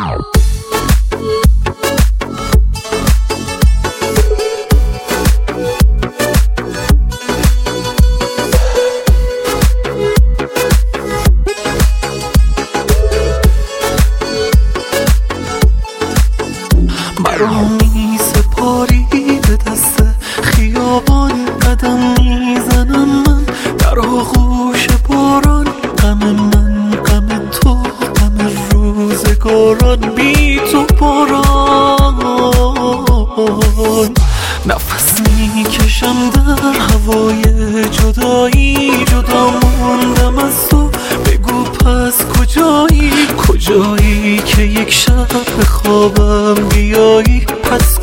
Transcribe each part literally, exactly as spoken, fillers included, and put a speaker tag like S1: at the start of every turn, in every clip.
S1: مرا می سپاری به دست خیابان، قدم میزنم من در آغوش باران. غم من غم تو، غم روزگاران بی تو باران. نفس میکشم در هوای جدایی، جدا موندم از تو. بگو پس کجایی، کجایی که یک شب به خوابم بیایی؟ پس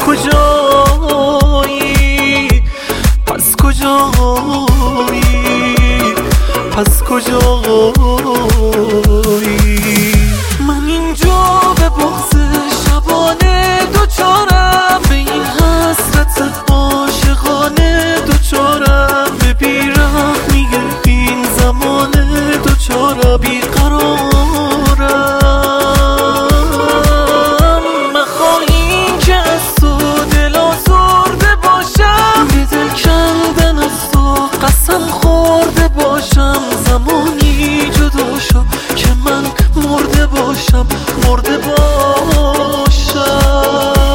S1: کجایی، پس کجایی، پس کجایی؟ من اینجا به بغض شبانه دوچارم، به این حسرت عاشقانه دوچارم، به بیرحمی این زمانه دوچارم. بیقرارم، مخواهی که از تو دل آزرده باشم، به دل کندن از تو قسم خورده باشم. زمانی جدا شو که من مرده باشم، مرده باشم.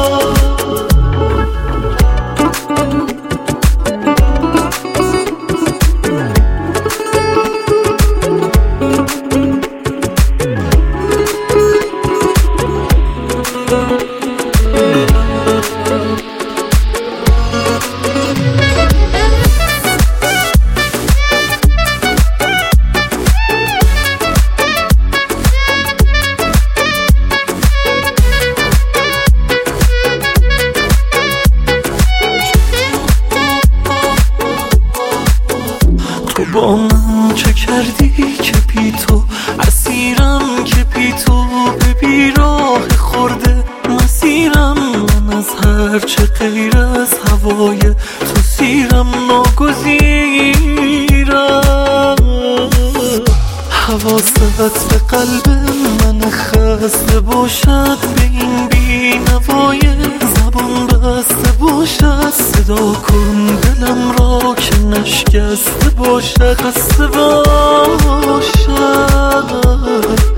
S1: تو با من چه کردی که بی تو اسیرم، که بی تو به بیراه خورده مسیرم. من از هر چه غیر از هوای تو سیرم، ناگزیرم. حواست به قلب من خسته باشد، به این بی نوای زبان بسته باشد. صدا کن دلم را که نشکسته باشد، خسته باشد.